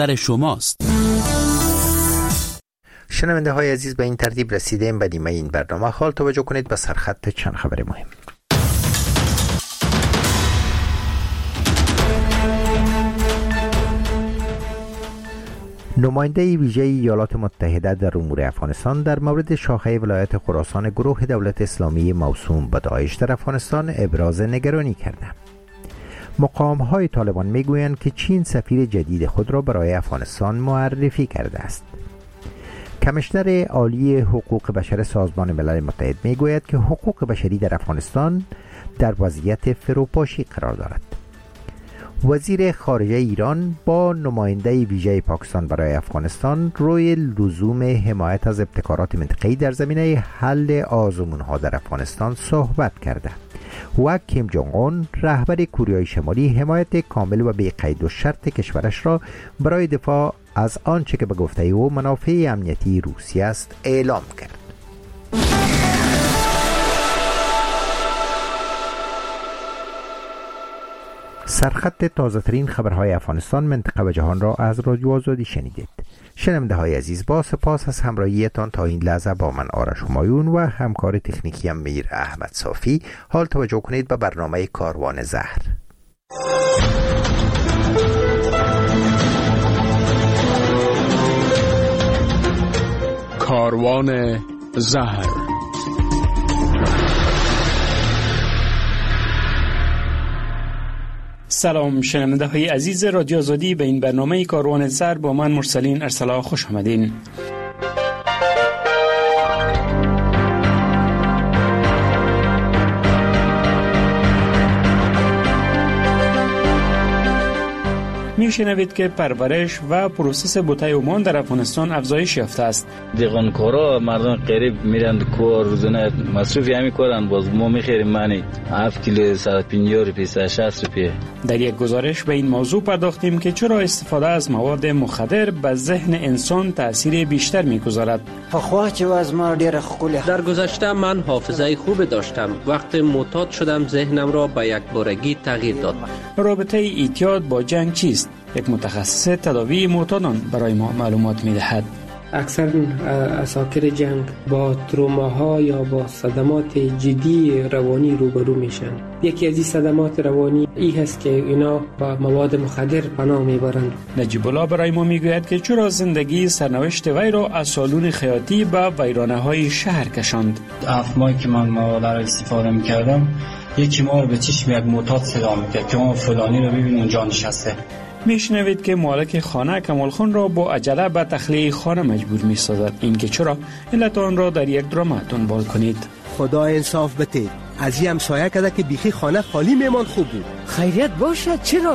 در شماست. شنونده های عزیز، به این ترتیب رسیدیم به نیمه این برنامه. حال توجه کنید به سرخط چند خبر مهم. نماینده ویژه ایالات متحده در امور افغانستان در مورد شاخه ولایت خراسان گروه دولت اسلامی موسوم به داعش در افغانستان ابراز نگرانی کرده. مقام‌های طالبان میگویند که چین سفیر جدید خود را برای افغانستان معرفی کرده است. کمیشنر عالی حقوق بشر سازمان ملل متحد میگوید که حقوق بشری در افغانستان در وضعیت فروپاشی قرار دارد. وزیر خارجه ایران با نماینده ویژه پاکستان برای افغانستان روی لزوم حمایت از ابتکارات منطقه‌ای در زمینه حل آزمون‌ها در افغانستان صحبت کرده و کیم جونگ اون رهبر کره شمالی حمایت کامل و بی قید و شرط کشورش را برای دفاع از آنچه که به گفته او منافع امنیتی روسیه است اعلام کرد. سرخط تازه ترین خبرهای افغانستان، منطقه و جهان را از رادیو آزادی شنیدید. شنونده های عزیز، با سپاس از همراهیتان تا این لحظه با من آرش همایون و همکار تکنیکی میر احمد صافی. حال توجه کنید به برنامه کاروان زهر. کاروان زهر. سلام شنونده های عزیز رادیو آزادی، به این برنامه کاروان زهر با من مرسلین ارسلا خوش آمدین. میشنوید که پرورش و پروسس بوته اومان در افغانستان افزایش یافته است. دیغانکارا مردم قریب میرند کار روزانه مصرفی همی کارند، باز ما میخریم منی 7 کیلو 150 روپیه 160 روپیه. در یک گزارش به این موضوع پرداختیم که چرا استفاده از مواد مخدر به ذهن انسان تأثیر بیشتر میگذارد. فخواچ از ما ډیر خوله. در گذشته من حافظه خوب داشتم، وقت معتاد شدم ذهنم را به یک بارگی تغییر داد. رابطه اعتیاد با جنگ چیست؟ یک متخصص تداوی معتادان برای ما معلومات می‌دهد. اکثر اساکر جنگ با تروماها یا با صدمات جدی روانی روبرو میشن. یکی از این صدمات روانی این هست که اینا با مواد مخدر پناه میبرند. نجیب الله برای ما میگوید که چرا زندگی سرنوشت وی را از سالون خیاطی به ویرانه‌های شهر کشاند. 7 ماهی که من مواد را استفاده میکردم، یکی ما رو به چشم یک معتاد صدا میکرد که ما فلانی رو ببین اونجا نشسته. میشنوید که مالک خانه کمال خان را با عجله به تخلیه خانه مجبور می‌سازد. این که چرا، علت آن را در یک درام دنبال کنید. خدا انصاف بده، از این همسایه کرده که بیخی خانه خالی میمان خوب بود. خیریت باشد چرا؟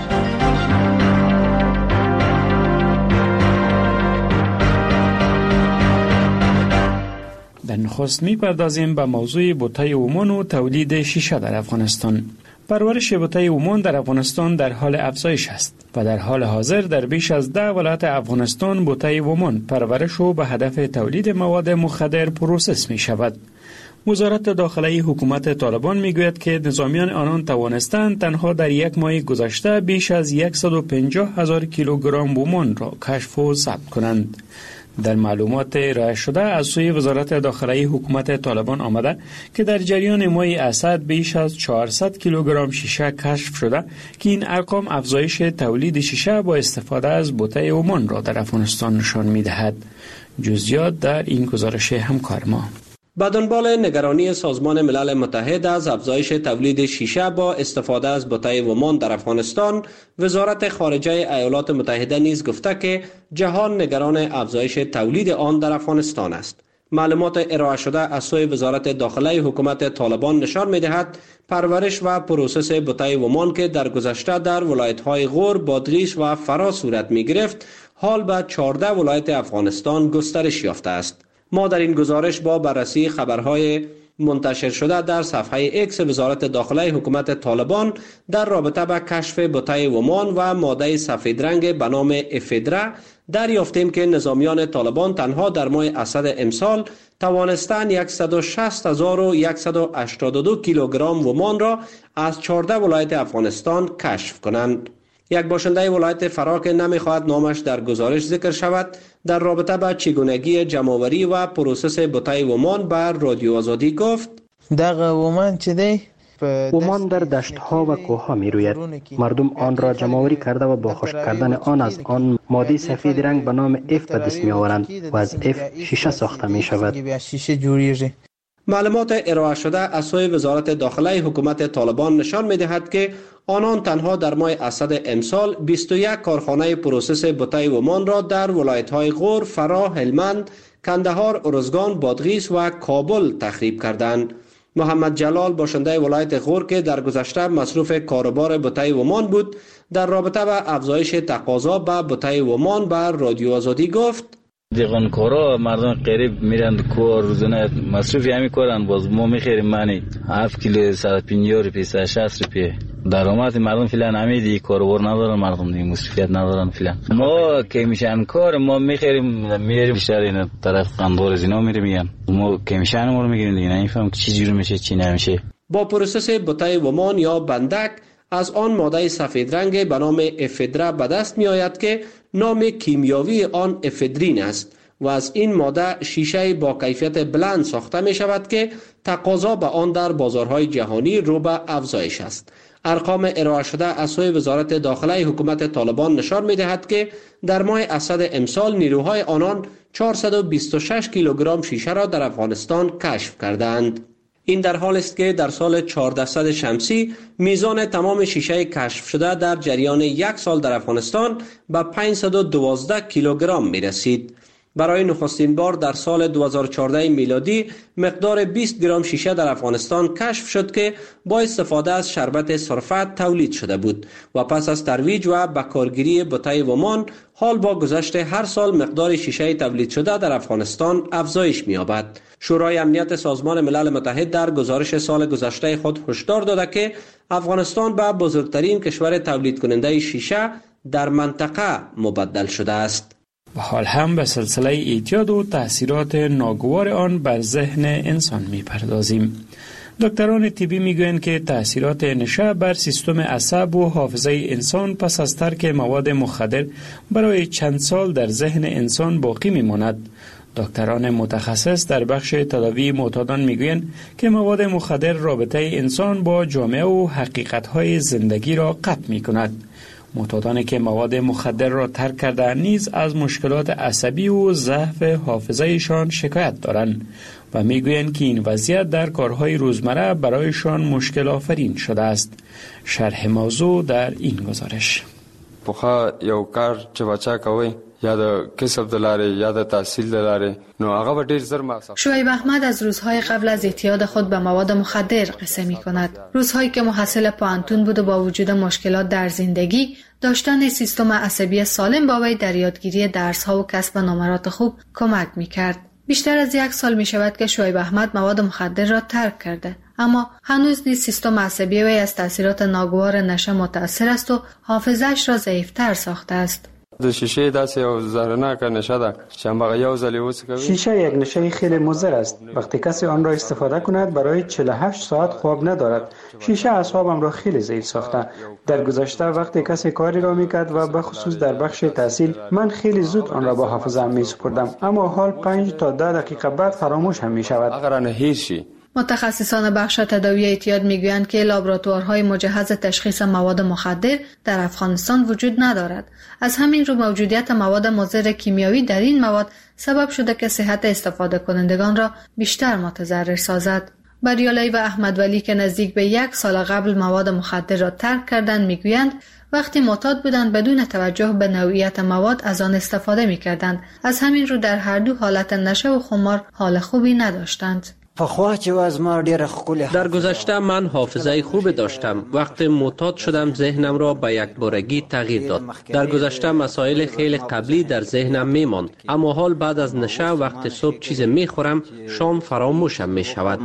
در نخست می‌پردازیم به موضوع بوته اومان و تولید شیشه در افغانستان. پرورش بوته اومان در افغانستان در حال افزایش است و در حال حاضر در بیش از 10 ولایت افغانستان بوته اومان پرورش و به هدف تولید مواد مخدر پروسس می شود. وزارت داخلی حکومت طالبان می گوید که نظامیان آنان توانستند تنها در یک ماه گذشته بیش از 150,000 کیلوگرم اومان را کشف و ضبط کنند. در معلومات ارائه شده از سوی وزارت داخلی حکومت طالبان آمده که در جریان ماه اسد بیش از 400 کیلوگرم شیشه کشف شده که این ارقام افزایش تولید شیشه با استفاده از بوته اومان را در افغانستان نشان می‌دهد. جزئیات در این گزارش همکار ما. به دنبال نگرانی سازمان ملل متحد از افزایش تولید شیشه با استفاده از بوته اومان در افغانستان، وزارت خارجه ایالات متحده نیز گفته که جهان نگران افزایش تولید آن در افغانستان است. معلومات ارائه شده از سوی وزارت داخلی حکومت طالبان نشان می‌دهد پرورش و پروسس بوته اومان که در گذشته در ولایت‌های غور، بادغیس و فرا صورت می‌گرفت، حال به 14 ولایت افغانستان گسترش یافته است. ما در این گزارش با بررسی خبرهای منتشر شده در صفحه اکس وزارت داخلی حکومت طالبان در رابطه با کشف بوته اومان و ماده سفید رنگ به نام افدرا دریافتیم که نظامیان طالبان تنها در ماه اسد امسال توانستند 160,182 کیلوگرم اومان را از 14 ولایت افغانستان کشف کنند. یک باشنده ولایت فرا که نمیخواهد نامش در گزارش ذکر شود در رابطه با چگونگی جمع‌آوری و پروسس بوتای ومان بر رادیو آزادی گفت: دغه ومان چه دی؟ ومان در دشت‌ها و کوه‌ها می‌روید. مردم آن را جمع‌آوری کرده و با خشک کردن آن از آن ماده سفید رنگ به نام اف به دست می‌آورند و از اف شیشه ساخته می‌شود. معلومات ارائه شده از سوی وزارت داخله حکومت طالبان نشان می‌دهد که آنان تنها در ماه اسد امسال 21 کارخانه پروسس بوتای ومان را در ولایت‌های غور، فرا، هلمند، کندهار، ارزگان، بادغیس و کابل تخریب کردند. محمد جلال باشنده ولایت غور که در گذشته مصروف کاروبار بوتای ومان بود، در رابطه با افزایش تقاضا به بوتای ومان بر رادیو آزادی گفت: دیغانکارا مردم قریب میرن کار روزانه مصروفی همی کارن، باز ما میخیریم منی 7 کیلو 150 روپیه 160 روپیه درآمد مردم فعلا همین کاروبار ندارن، مردم دیگه مصروفیت ندارن فعلا. ما که میشن کار ما میخیریم میریم بیشتر این طرف قندور از اینا میریم، میگن ما که میشن ما رو میگیریم دیگه، نمیفهم چه جوری میشه چی نمیشه. با پروسس بوتای ومان یا بندک از آن ماده سفید رنگ به نام افدره به دست می آید که نام کیمیاوی آن افدرین است و از این ماده شیشه با کیفیت بلند ساخته می شود که تقاضا به آن در بازارهای جهانی رو به افزایش است. ارقام ارائه شده از سوی وزارت داخله حکومت طالبان نشان می دهد که در ماه اسد امسال نیروهای آنان 426 کیلوگرم شیشه را در افغانستان کشف کردند. این در حال است که در سال 1400 شمسی میزان تمام شیشه کشف شده در جریان یک سال در افغانستان به 512 کیلوگرم می رسید. برای نخستین بار در سال 2014 میلادی مقدار 20 گرم شیشه در افغانستان کشف شد که با استفاده از شربت سرفت تولید شده بود و پس از ترویج و بکارگیری بوتای ومان حال با گذشت هر سال مقدار شیشه تولید شده در افغانستان افزایش می‌یابد. شورای امنیت سازمان ملل متحد در گزارش سال گذشته خود هشدار داده که افغانستان به بزرگترین کشور تولید کننده شیشه در منطقه مبدل شده است. و حال هم به سلسله اعتیاد و تاثیرات ناگوار آن بر ذهن انسان می‌پردازیم. دکتران طبی میگویند که تاثیرات نشه بر سیستم عصب و حافظه انسان پس از ترک مواد مخدر برای چند سال در ذهن انسان باقی میماند. دکتران متخصص در بخش تداوی معتادان میگویند که مواد مخدر رابطه انسان با جامعه و حقیقت‌های زندگی را قطع می‌کند. معتادانی که مواد مخدر را ترک کرده نیز از مشکلات عصبی و ضعف حافظه‌شان شکایت دارند و میگویند که این وضعیت در کارهای روزمره برایشان مشکل آفرین شده است. شرح موضوع در این گزارش. پخوا یو کار چې بچا کوي یا د کسب دلاره یا د تحصیل دلاره نو هغه به ډیر زر مقصد. شعیب احمد از روزهای قبل از اعتیاد خود به مواد مخدر قصه می کند. روزهایی که محصل پانتون بود و با وجود مشکلات در زندگی داشتن سیستم عصبی سالم با وی در یادگیری درس‌ها و کسب نمرات خوب کمک می کرد. بیشتر از 1 سال می شود که شعیب احمد مواد مخدر را ترک کرده، اما هنوز نیز سیستم عصبی وی از تاثیرات ناگوار نشه متأثر است و حافظه‌اش را ضعیف‌تر ساخته است. د شیشه داسې یو زهرناکه نشه ده چې هغه یو ځل وڅکوي. شیشه یک نشه خیلی مضر است. وقتی کسی آن را استفاده کند برای 48 ساعت خواب ندارد. شیشه اعصابم را خیلی ضعیف ساخته. در گذشته وقتی کسی کاری را میکرد و به خصوص در بخش تحصیل من خیلی زود آن را با حافظه‌ام میسپردم، اما حال 5 تا 10 دقیقه بعد فراموش هم میشود. اگر نه هیچی. متخصصان بخش تداوی اعتیاد میگویند که لابراتوارهای مجهز تشخیص مواد مخدر در افغانستان وجود ندارد. از همین رو موجودیت مواد مضر کیمیایی در این مواد سبب شده که صحت استفاده کنندگان را بیشتر متضرر سازد. بریالی و احمد ولی که نزدیک به 1 سال قبل مواد مخدر را ترک کردند میگویند وقتی معتاد بودند بدون توجه به نوعیت مواد از آن استفاده میکردند. از همین رو در هر دو حالت نشه و خمار حال خوبی نداشتند. در گذشته من حافظه خوب داشتم. وقتی معتاد شدم ذهنم را به یک بارگی تغییر داد. در گذشته مسائل خیلی قبلی در ذهنم میماند، اما حال بعد از نشه وقتی صبح چیز میخورم شام فراموشم میشود.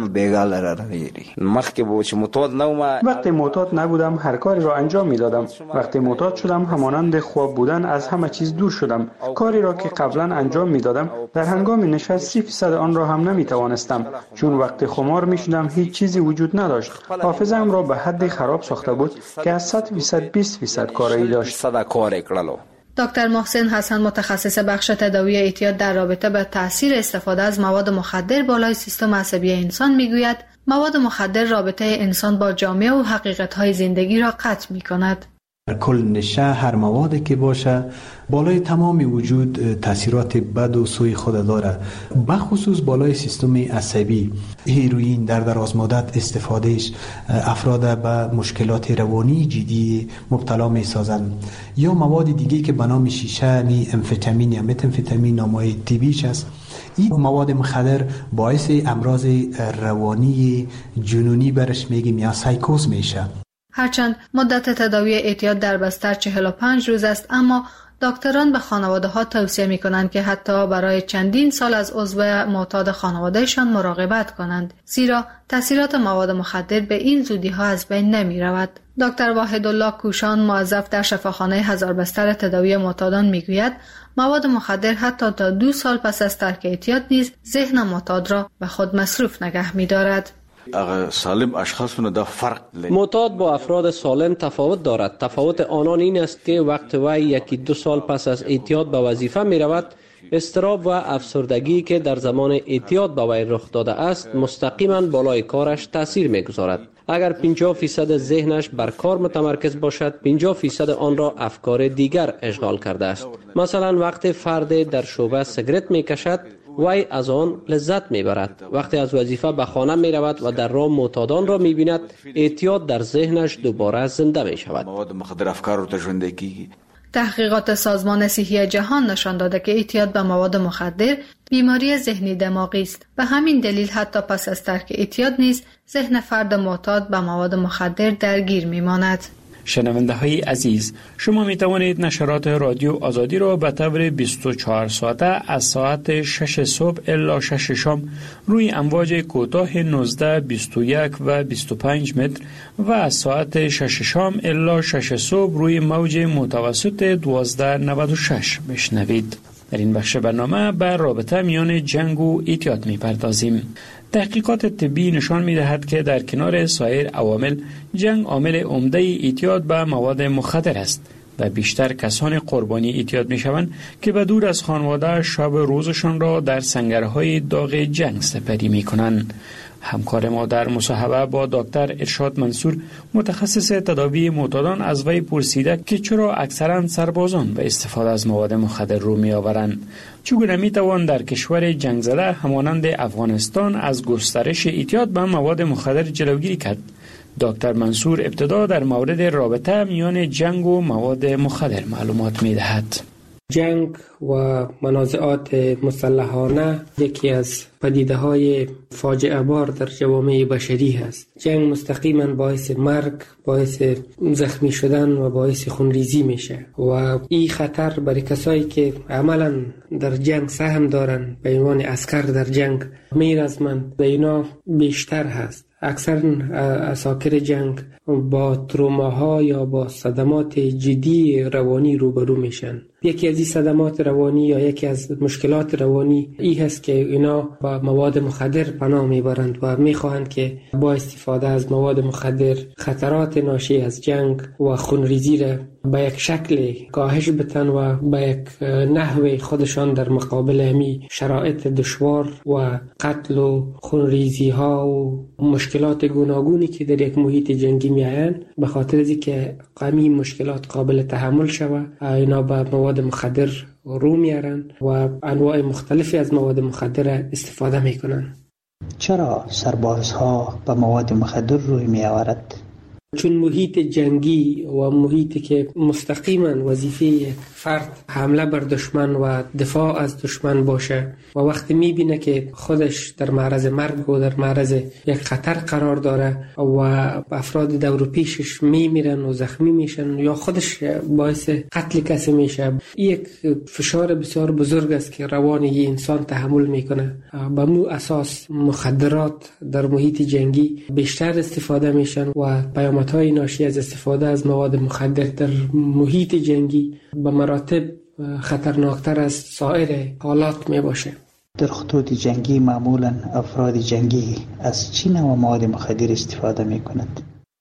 وقتی معتاد نبودم هر کاری را انجام میدادم. وقتی معتاد شدم همانند خواب بودن از همه چیز دور شدم. کاری را که قبلا انجام میدادم در هنگام نشه 30% آن را هم نمیتوانستم. چون وقتی خمار می شدم هیچ چیزی وجود نداشت. حافظه‌ام را به حد خراب ساخته بود که از 100% 20% کارایی داشت. دکتر محسن حسن متخصص بخش تداوی اعتیاد در رابطه با تاثیر استفاده از مواد مخدر بالای سیستم عصبی انسان میگوید مواد مخدر رابطه انسان با جامعه و حقیقت‌های زندگی را قطع می‌کند. در کل نشه هر موادی که باشه بالای تمام وجود تاثیرات بد و سوی خود داره، بخصوص بالای سیستم عصبی. هیروئین در دراز مدت استفادهش افراد به مشکلات روانی جدی مبتلا می سازند. یا مواد دیگه که به نام شیشه نی امفتامین یا متامفتامین نامای طبیش است. این مواد مخدر باعث امراض روانی جنونی برش میگیم یا سایکوز میشه. هرچند مدت تداوی اعتیاد در بستر 45 روز است، اما دکتران به خانواده ها توصیه می کنند که حتی برای چندین سال از عضو معتاد خانوادهشان مراقبت کنند، زیرا تاثیرات مواد مخدر به این زودی ها از بین نمی رود. دکتر واحدالله کوشان موظف در شفاخانه هزار بستر تداوی معتادان می گوید مواد مخدر حتی تا 2 سال پس از ترک اعتیاد نیز ذهن معتاد را به خود مصروف نگه می دارد. معتاد با افراد سالم تفاوت دارد. تفاوت آنان این است که وقت وی 1-2 سال پس از اعتیاد به وظیفه می رود، اضطراب و افسردگی که در زمان اعتیاد به وی رخ داده است مستقیما بالای کارش تاثیر می گذارد. اگر 50% ذهنش بر کار متمرکز باشد، 50% آن را افکار دیگر اشغال کرده است. مثلا وقتی فرد در شعبه سیگرت می کشد، وی از آن لذت می برد. وقتی از وظیفه به خانه می رود و در راه معتادان را می بیند، اعتیاد در ذهنش دوباره زنده می شود. تحقیقات سازمان صحی جهان نشان داده که اعتیاد به مواد مخدر بیماری ذهنی دماغی است. به همین دلیل حتی پس از ترک اعتیاد نیز ذهن فرد معتاد به مواد مخدر درگیر می ماند. شنونده های عزیز، شما می توانید نشرات رادیو آزادی را به طور 24 ساعته از ساعت 6 صبح الی 6 شام روی امواج کوتاه 19, 21 و 25 متر و از ساعت 6 شام الی 6 صبح روی موج متوسط 1296 بشنوید. در این بخش برنامه به رابطه میان جنگ و اعتیاد می پردازیم. تحقیقات طبی نشان می دهد که در کنار سایر عوامل جنگ عامل عمده اعتیاد به مواد مخدر است و بیشتر کسان قربانی اعتیاد می شوند که به دور از خانواده شب روزشان را در سنگرهای داغ جنگ سپری می کنند. همکار ما در مصاحبه با دکتر ارشاد منصور متخصص تداوی معتادان از وی پرسیده که چرا اکثرا سربازان به استفاده از مواد مخدر رو می آورند. چگونه می توان در کشور جنگ زده همانند افغانستان از گسترش اعتیاد به مواد مخدر جلوگیری کرد؟ دکتر منصور ابتدا در مورد رابطه میان جنگ و مواد مخدر معلومات می دهد. جنگ و منازعات مسلحانه یکی از پدیده‌های فاجعه بار در جوامع بشری است. جنگ مستقیما باعث مرگ، باعث زخمی شدن و باعث خونریزی میشه و این خطر برای کسایی که عملا در جنگ سهم دارن به عنوان عسکر در جنگ میرزمند به اینا بیشتر هست. اکثر اساکر جنگ با تروماها یا با صدمات جدی روانی روبرو میشن. یکی از این صدمات روانی یا یکی از مشکلات روانی این هست که اینا با مواد مخدر پناه میبرند و میخواهند که با استفاده از مواد مخدر خطرات ناشی از جنگ و خونریزی را به یک شکل کاهش بتن و به یک نحوه خودشان در مقابل همی شرایط دشوار و قتل و خونریزی ها و مشکلات گوناگونی که در یک محیط جنگی میآیند به خاطر از اینکه همین مشکلات قابل تحمل شود اینا به مواد مخدر رو میارن و انواع مختلفی از مواد مخدر استفاده میکنن. چرا سربازها به مواد مخدر روی میآورد؟ چون محیط جنگی و محیطی که مستقیما وظیفه یک فرد حمله بر دشمن و دفاع از دشمن باشه و وقتی میبینه که خودش در معرض مرگ و در معرض یک خطر قرار داره و افراد دور و پیشش میمیرن و زخمی میشن یا خودش باعث قتل کسی میشه، یک فشار بسیار بزرگ است که روان یک انسان تحمل میکنه. به مو اساس مخدرات در محیط جنگی بیشتر استفاده میشن و پیامدهای ناشی از استفاده از مواد مخدر در محیط جنگی به مراتب خطرناکتر از سایر حالات می باشه. در خطوط جنگی معمولا افراد جنگی از چه نوع مواد مخدر استفاده می کنند؟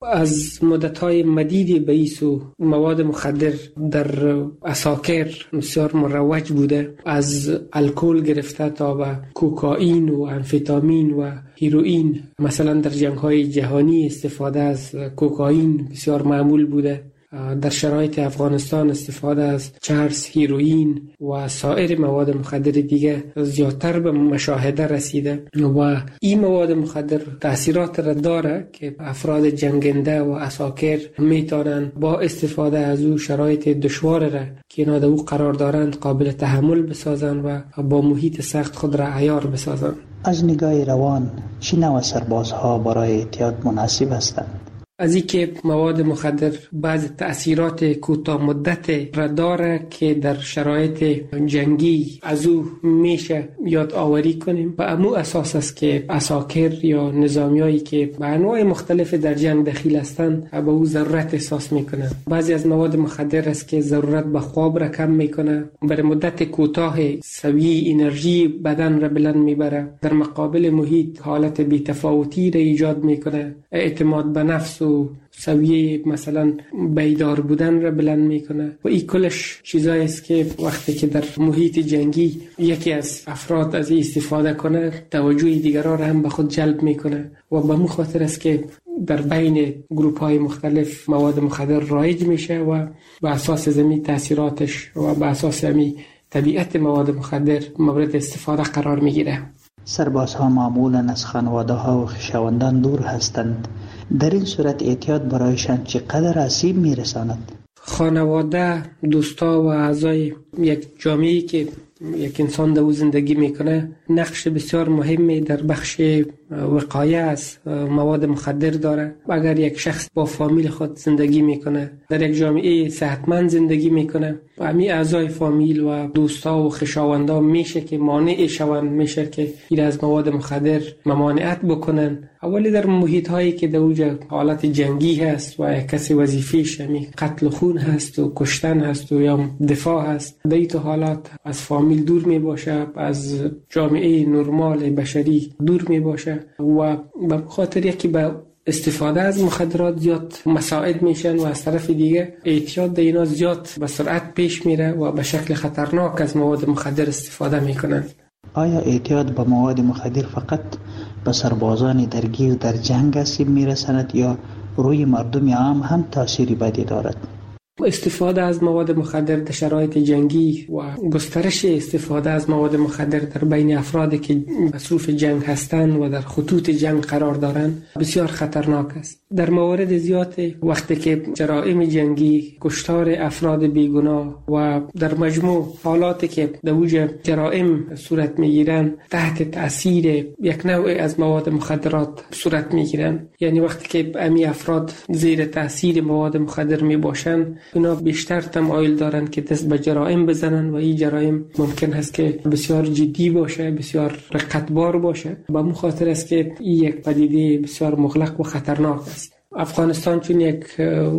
از مدت‌های مدیدی به ایسو مواد مخدر در عساکر بسیار مروج بوده، از الکل گرفته تا به کوکائین و امفتامین و هیروئین. مثلا در جنگ‌های جهانی استفاده از کوکائین بسیار معمول بوده. در شرایط افغانستان استفاده از چرس، هیروئین و سایر مواد مخدر دیگه زیادتر به مشاهده رسیده و این مواد مخدر تأثیرات را داره که افراد جنگنده و عساکر میتونن با استفاده از او شرایط دشوار را که اینا در او قرار دارند قابل تحمل بسازن و با محیط سخت خود را عیار بسازن. از نگاه روان چه نوع سربازها برای اعتیاد مناسب هستند؟ از اینکه مواد مخدر بعض تأثیرات کوتاه مدت را داره که در شرایط جنگی از او میشه یاد آوری کنیم و امو اساس است که عساکر یا نظامیایی که به انواع مختلف در جنگ دخیل هستند به او ضرورت احساس میکنن. بعضی از مواد مخدر است که ضرورت به خواب را کم میکنه، برای مدت کوتاه سویه انرژی بدن را بلند میبره، در مقابل محیط حالت بی‌تفاوتی را ایجاد میکنه، اعتماد به نفس و سویه مثلا بیدار بودن را بلند میکنه و این کلش چیزایی است که وقتی که در محیط جنگی یکی از افراد از این استفاده کنه توجه دیگران را هم به خود جلب میکنه و به مو خاطر است که در بین گروپ های مختلف مواد مخدر رایج میشه و به اساس زمین تاثیراتش و به اساس زمین طبیعت مواد مخدر مورد استفاده قرار میگیره. سربازها معمولا از خانواده ها و خویشاوندان دور هستند. در این صورت اعتیاد برایشان چقدر آسیب میرساند؟ خانواده، دوستا و اعضای یک جامعه‌ای که یک انسان در او زندگی میکنه نقش بسیار مهمی در بخش وقایه از مواد مخدر داره. اگر یک شخص با فامیل خود زندگی میکنه، در یک جامعه صحتمند زندگی میکنه و همین اعضای فامیل و دوستا و خویشاوندا میشه که مانع شوند، میشه که این از مواد مخدر ممانعت بکنن. اولی در محیط هایی که در اوج حالت جنگی هست و کسی وظیفه‌اش همین قتل خون هست و کشتن هست و یا دفاع هست، در این حالات از فامیل دور می باشه، از جامعه نرمال بشری دور می باشه و به خاطر یکی به استفاده از مخدرات زیاد مساعد میشن و از طرف دیگه اعتیاد اینا زیاد به سرعت پیش میره و به شکل خطرناک از مواد مخدر استفاده میکنن. آیا اعتیاد به مواد مخدر فقط به سربازان درگیر در جنگ آسیب میرساند یا روی مردم عام هم تأثیری بدی دارد؟ استفاده از مواد مخدر در شرایط جنگی و گسترش استفاده از مواد مخدر در بین افرادی که مصروف جنگ هستند و در خطوط جنگ قرار دارند بسیار خطرناک است. در موارد زیاد وقتی که جرائم جنگی، کشتار افراد بیگناه و در مجموع حالاتی که در اوج جرائم صورت میگیرند تحت تأثیر یک نوع از مواد مخدرات صورت میگیرند، یعنی وقتی که امی افراد زیر تأثیر مواد مخدر می باشند اونا بیشتر تمایل دارند که دست به جرائم بزنن و این جرائم ممکن است که بسیار جدی باشه، بسیار رقتبار باشه. به این خاطر است که این یک پدیده بسیار مغلق و خطرناک است. افغانستان چون یک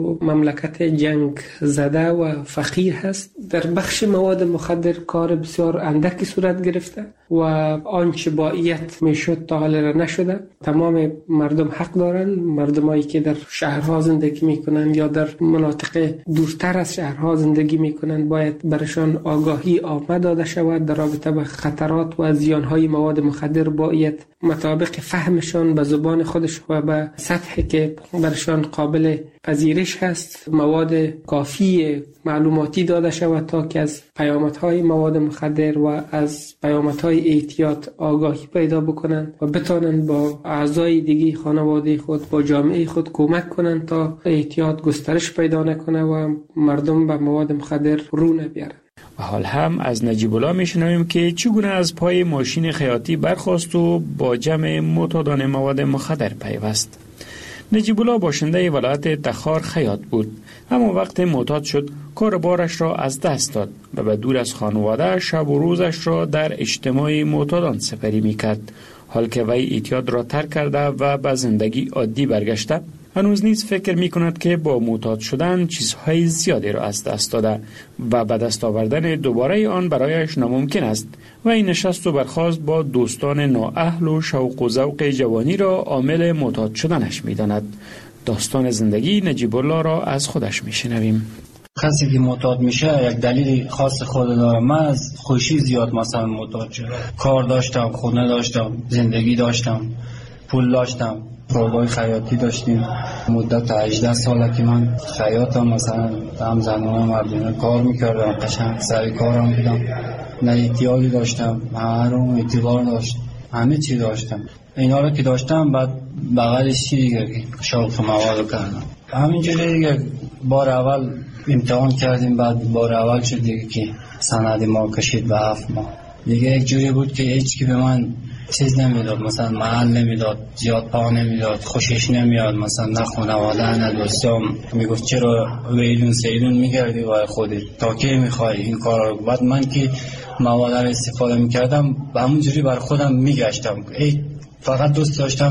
مملکت جنگ زده و فقیر هست، در بخش مواد مخدر کار بسیار اندکی صورت گرفته و آنچه باید میشد تا حال را نشده. تمام مردم حق دارن، مردمایی که در شهرها زندگی میکنن یا در مناطق دورتر از شهرها زندگی میکنن باید برشان آگاهی عامه داده شود در رابطه با خطرات و زیانهای مواد مخدر. باید مطابق فهمشان به زبان خودش و به سطحی که برشان قابل پذیرش هست مواد کافی معلوماتی داده شود تا که از پیامدهای مواد مخدر و از پیامدهای اعتیاد آگاهی پیدا بکنند و بتانند با اعضای دیگه خانواده خود، با جامعه خود کمک کنند تا اعتیاد گسترش پیدا نکنه و مردم به مواد مخدر رو نبیارند. و حال هم از نجیب الله میشنویم که چگونه از پای ماشین خیاطی برخاست و با جمع معتادان مواد مخدر پیوست. نجیب الله باشنده ولایت تخار خیاط بود، اما وقت معتاد شد کار بارش را از دست داد و به دور از خانواده شب و روزش را در اجتماع معتادان سپری میکرد. حال که وی اعتیاد را ترک کرده و به زندگی عادی برگشته، هنوز نیز فکر می کند که با معتاد شدن چیزهای زیادی را از دست داده و به دست آوردن دوباره آن برایش ناممکن است و این نشست و برخاست با دوستان نااهل و شوق و ذوق جوانی را عامل معتاد شدنش می داند. داستان زندگی نجیب الله را از خودش می شنویم. کسی که معتاد میشه یک دلیل خاص خود داره. من از خوشی زیاد مثلا معتاد شدم. کار داشتم، خونه داشتم، زندگی داشتم، پول داشتم، کارگاه خیاطی داشتیم. مدت 18 ساله که من خیاطم، مثلا هم زنانه مردونه کار میکردم، قشنگ سر کارم بودم، نه احتیاجی داشتم، هر اون اعتبار داشت، همه چی داشتم. اینا رو که داشتم بعد بغلش چی دیگه شوق مواد کردم. همینجوری دیگه بار اول امتحان کردیم، بعد بار اول شد دیگه که سند ما کشید به 7 ماه. دیگه یک جوری بود که هیچ کی به من چیز نمیداد، مثلا محل نمیداد، زیاد پا نمیداد، خوشش نمیاد، مثلا نه خانواده نه دوستام. میگفت چرا ویلون سیلون میگردی وای خودت، تا کی میخوای این کارا رو؟ بعد من که مواد رو استفاده میکردم به همون جوری بر خودم میگشتم، فقط دوست داشتم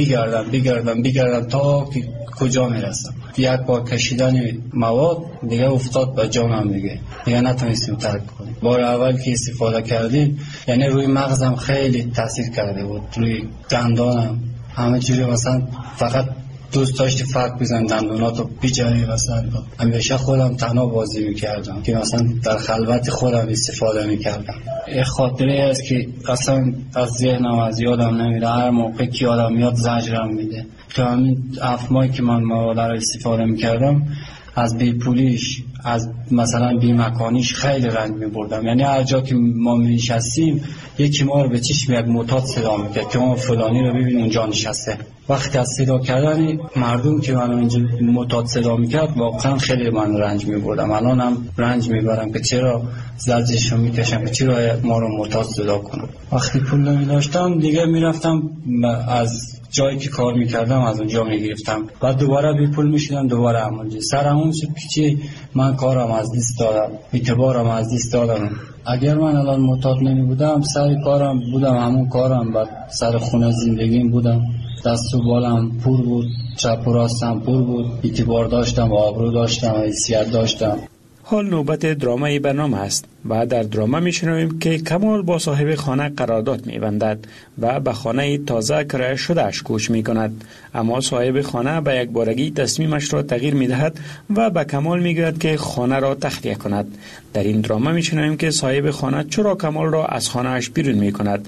بگردم تا که کجا میرسم. یک بار کشیدن مواد دیگه افتاد به جانم، دیگه نتونستیم ترک کنیم. بار اول که استفاده کردیم یعنی روی مغزم خیلی تاثیر کرده بود، روی دندانم همه جوری، مثلا فقط دوست داشتی فرق بزن دندوناتو بیجایی. مثلا همیشه خودم تنها بازی میکردم که مثلا در خلوت خودم استفاده میکردم. یه خاطره است که اصلا از ذهنم از یادم نمیره، هر موقع که یادم میاد زجرم میده. که همین 7 ماهی که من مواد رو استفاده میکردم، از بیپولیش، از مثلا بیمکانیش خیلی رنج میبردم. یعنی هر جا که ما میشستیم یکی ما رو به چشم یک معتاد صدا میکرد که ما فلانی رو ببین اونجا نشسته. وقتی از صدا کردن مردم که منو اینجا معتاد صدا میکرد واقعا خیلی من رنج میبردم. الانم رنج میبرم که چرا زجرشو میکشم، که چرا ما رو معتاد صدا کنم. وقتی پول نمیداشتم دیگه میرفتم از جایی که کار میکردم از اونجا میگرفتم، بعد دوباره بی پول میشدم، دوباره همونجا سر همون شد که من کارم از دست دادم، اعتبارم از دست دادم. اگر من الان معتاد نمی بودم سر کارم بودم، همون کارم، بعد سر خونه زندگیم بودم، دست و بالم پر بود، چپ و راستم پر بود، اعتبار داشتم، آبرو داشتم، حیثیت داشتم. حال نوبت درامای برنامه است و در دراما میشنویم که کمال با صاحب خانه قرارداد میبندد و به خانه تازه کرایه شدهش کوچ میکند، اما صاحب خانه به یک بارگی تصمیمش را تغییر میدهد و به کمال میگوید که خانه را تخلیه کند. در این دراما میشنویم که صاحب خانه چرا کمال را از خانهش بیرون میکند.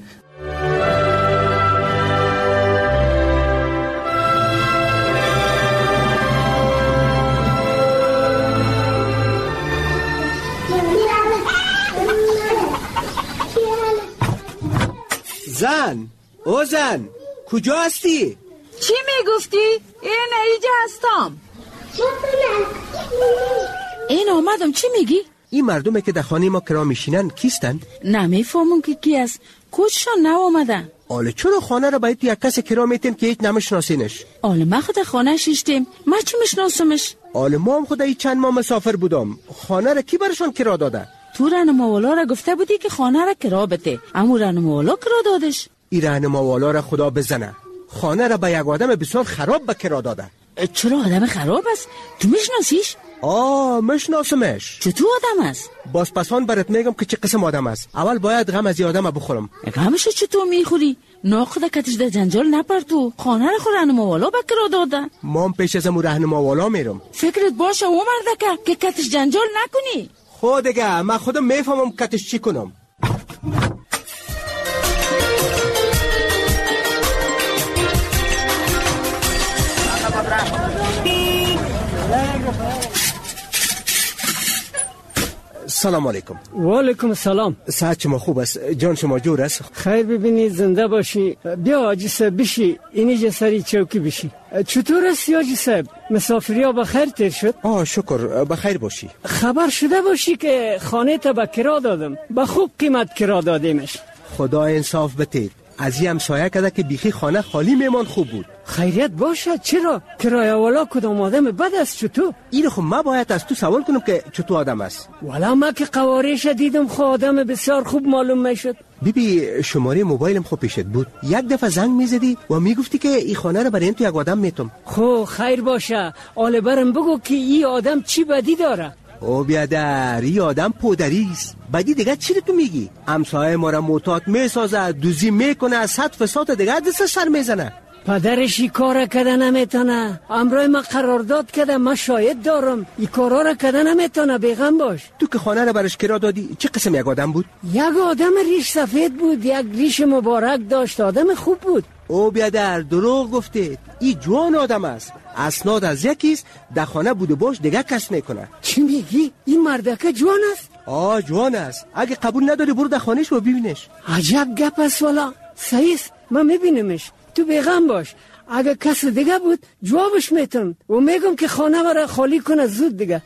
زن کجا هستی؟ چی میگفتی؟ اینجا هستم. این آمدم. چی میگی؟ این مردمه که در خانه ما کرا میشینن کیستند؟ نمیفهمم که کی است. کجشان نو آمدن؟ آله چرا خانه را باید یک کس کرا میتیم که هیچ نمیشناسینش؟ آله ما خود خانه شیشتیم، ما چی میشناسمش؟ آله ما هم خود چند ماه مسافر بودم، خانه را کی برشان کرا داده؟ تو رهنماوالا را گفته بودی که خانه را کرا بده، اما رهنماوالا کرا دادش. این رهنماوالا را خدا بزنه، خانه را به یک آدم بسیار خراب به کرا داده. چرا آدم خراب است؟ تو میشناسیش؟ میشناسمش. چطور آدم است؟ باز پسان برات میگم که چه قسم آدم است. اول باید غم از این آدم بخورم. غمشو چطور میخوری؟ ناخدا کتش در جنجال نپرتو، خانه را خود رهنماوالا به کرا داده. ما هم پیش از امو رهنماوالا میرم. فکرت باشه او مردکه که کتش جنجال نکنی. خودگه من خودم میفهمم کتش چی کنم. سلام علیکم. و علیکم السلام. صحت شما خوب است؟ جان شما جور است؟ خیر ببینی، زنده باشی. بیا حاجی صاحب بشی، اینجا سری چوکی بشی. چطور است حاجی صاحب؟ مسافری ها بخیر تیر شد؟ شکر، بخیر باشی. خبر شده باشی که خانه تا به کرا دادم، به خوب قیمت کرا دادیمش. خدا انصاف بده. از این همسایه کده که بیخی خانه خالی میمان خوب بود. خیریت باشد. چرا؟ کرایه والا کدام آدم بد است چطور؟ این خب ما باید از تو سوال کنم که چطور آدم است. والا ما که قوارش دیدم خود آدم بسیار خوب معلوم میشد. بیبی شماره موبایلم خب پیشت بود، یک دفعه زنگ میزدی و میگفتی که این خانه رو برای تو یک آدم میتم. خب خیر باشه، آله برم بگو که این آدم چی بدی داره. او بیادر، این آدم پودریست. بدی دیگه چی تو میگی؟ همسایه ما را معتاد میسازه، دوزی میکنه، صد فساد دیگه دست سر میزنه. پدرش این کار کده نمیتونه. امروز ما قرارداد کده، ما شاهد دارم این کارا را کده نمیتونه. بیغم باش. تو که خانه را برش کرا دادی چه قسم یک آدم بود؟ یک آدم ریش سفید بود، یک ریش مبارک داشت، آدم خوب بود. او بیادر دروغ گفته، این جوان آدم است. اسناد از یکیست، در خانه بوده باش دیگه کس نکنه. چی میگی؟ این مردکه جوان است؟ جوان است. اگه قبول نداری برو در خانهش و ببینش. عجب گپ است والا. صحیح است، من میبینمش. تو بیغم باش، اگه کس دیگه بود جوابش میتم و میگم که خانه برای خالی کنه زود دیگه.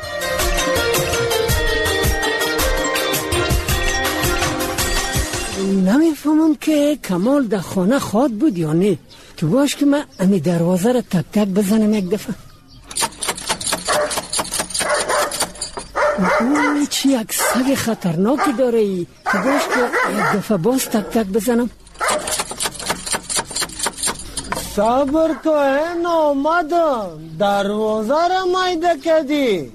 نمیفهمم که کمال در خانه خواد بود یا نه. تو باش که من امی دروازه را تک تک بزنم یک دفعه. چی یک سگ خطرناکی داره ای. تو باش که یک دفعه باز تک تک بزنم. صبر کن، آمدم. دروازه را مایده کردی.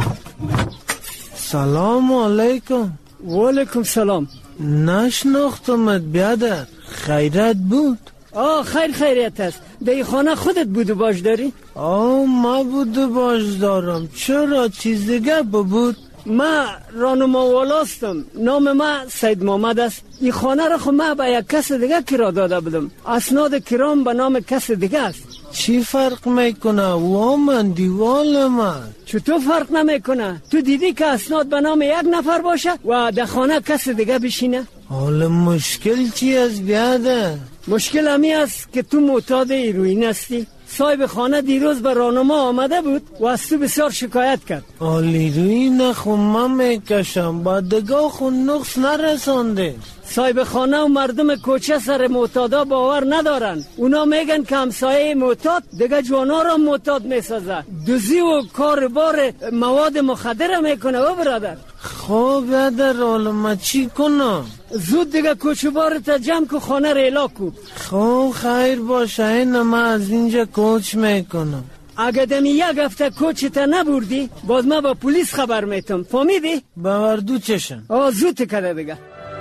سلام علیکم. و علیکم سلام. نشناختمت بیادر، خیرت بود؟ خیریت است. در خانه خودت بود و باش داری؟ ما بود و باش دارم. چرا چیز دیگه بود؟ ما رانما والاستم. نام ما سید محمد است. این خانه را خود ما به یک کس دیگه کرا داده بودم. اسناد کرام به نام کس دیگه است. چی فرق میکنه؟ و من دیوال من. چطور فرق نمیکنه؟ تو دیدی که اسناد به نام یک نفر باشه و در خانه کس دیگه بشینه؟ حالا مشکل چی است بیادر؟ مشکل همی است که تو معتاد هیروئین هستی. صاحب خانه دیروز به راهنما آمده بود و از تو بسیار شکایت کرد. هیروئین خو من میکشم، با دگاه خو نقص نرسانده. صاحب خانه و مردم کوچه سر معتادا باور ندارن. اونا میگن که همسایه معتاد دیگه جوانا را معتاد میسازه. دوزی و کاربار مواد مخدر میکنه و برادر. خب بیادر حالا ما چی کنم؟ زود دیگه کوچه بارت جمع که خانه را الا کو. خب خیر باشه، این ما از اینجا کوچ میکنم. اگه دمی یک هفته کوچتا نبردی باز ما با پلیس خبر میتم. فهمیدی؟ باوردو چشم. زود کده دیگه.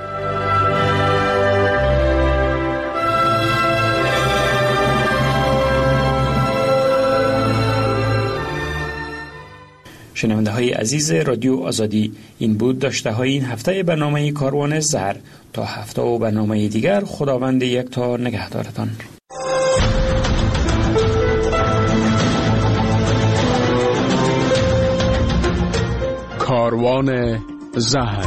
شنونده های عزیز رادیو آزادی، این بود داشته های این هفته برنامه کاروان زهر. تا هفته و برنامه دیگر خداوند یکتا نگهدارتان. کاروان زهر.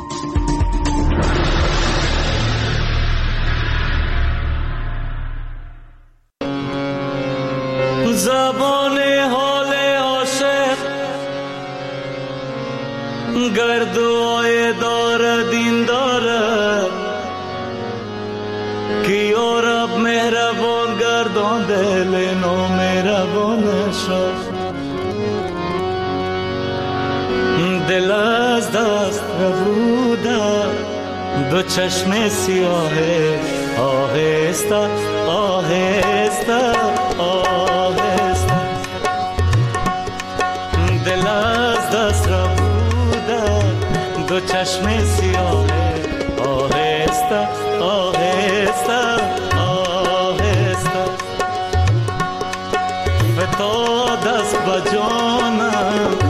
زبان حال عاشق گردوای دار دین داره که یا رب مهربان گردان دل نو مهربان شد. دل از دست ربوده دو چشم سیاه آهسته آهسته آهسته. دل از دست ربوده دو چشم سیاه آهسته آهسته آهسته. فتاد دست بجانم